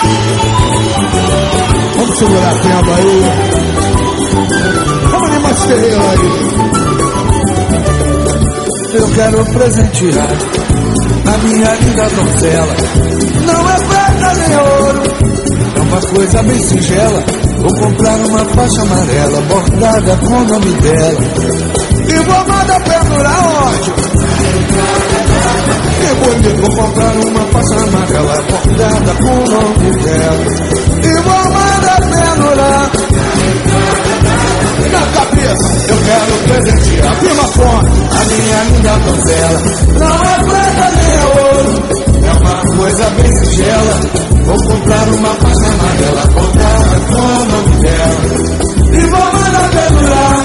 Vamos segurar a tenda aí. Vamos animar esse terreiro aí. Eu quero presentear a minha linda donzela. Não é prata nem ouro, é uma coisa bem singela. Vou comprar uma faixa amarela bordada com o nome dela e vou mandar pendurar onde? Que bonito, vou comprar uma faixa amarela bordada com o nome dela e vou mandar pendurar na cabeça. Eu quero presentear a prima Fone, a minha linda donzela. Não é prata nem ouro, é uma coisa bem singela. Vou comprar uma faixa amarela bordada com o nome dela e vou mandar pendurar.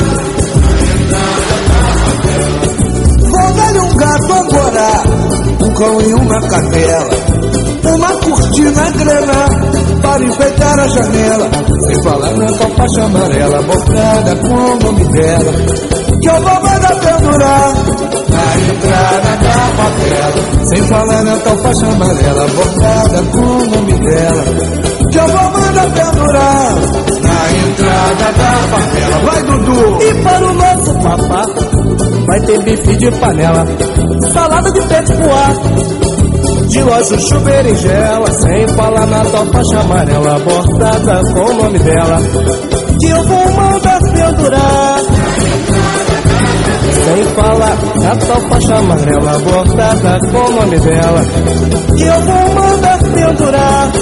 Vou dar um gato angorá, um cão e uma cadela, uma cortina grana para enfeitar a janela. Sem falar na tal faixa amarela bordada com o nome dela, que eu vou mandar pendurar na entrada da favela. Sem falar na tal faixa amarela bordada com o nome dela, que eu vou mandar pendurar na entrada da favela. Vai, Dudu! E para o nosso papá vai ter bife de panela, salada de pé de poá, de loja chuchu berinjela. Sem falar na tal faixa amarela bordada com o nome dela, que eu vou mandar pendurar. Sem falar na tal faixa amarela bordada com o nome dela, que eu vou mandar pendurar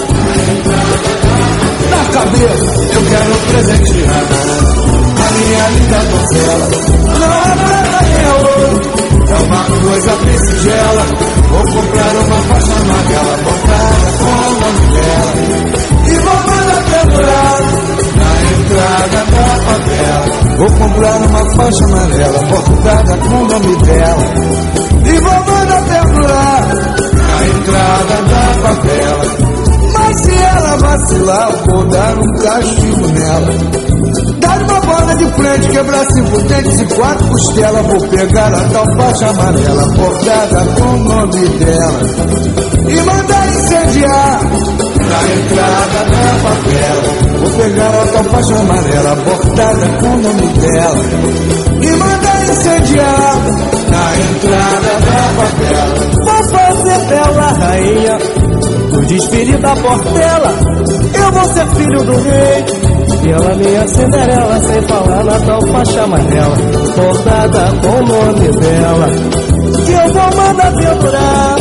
na cabeça. Eu quero presentear a minha linda donzela. Não é prata nem ouro, é uma coisa bem singela. Vou comprar uma faixa amarela bordada com o nome dela e vou mandar pendurar na entrada da favela. Vou comprar uma faixa amarela bordada com o nome dela e vou mandar pendurar na entrada da favela. Mas se ela vacilar, eu vou dar um castigo nela. Dar uma bola de frente, quebrar 5 dentes e 4 costelas. Vou pegar a tal faixa amarela bordada com o nome dela e mandar incendiar na entrada da favela. Vou pegar a tal faixa amarela bordada com o nome dela e mandar incendiar na entrada da favela. Vou fazer dela rainha do desfile da Portela. Eu vou ser filho do rei e ela minha Cinderela. Sem falar na tal faixa amarela bordada com o nome dela, que eu vou mandar pendurar.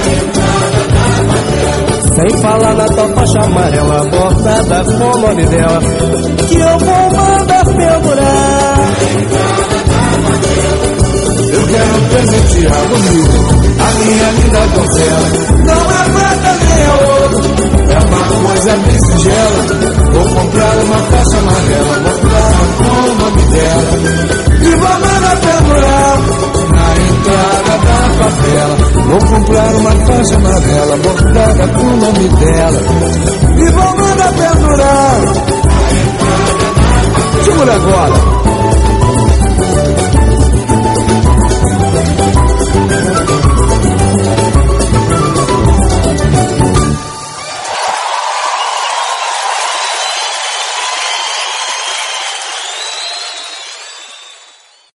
Sem falar na tal faixa amarela bordada com o nome dela, que eu vou mandar pendurar. Eu quero presentear comigo a minha linda donzela. Não é prata nem ouro, é uma coisa bem singela. Vou comprar uma faixa amarela bordada com o nome dela e vou mandar pendurar na entrada da favela. Vou comprar uma faixa amarela bordada com o nome dela e vou mandar pendurar. Segura agora.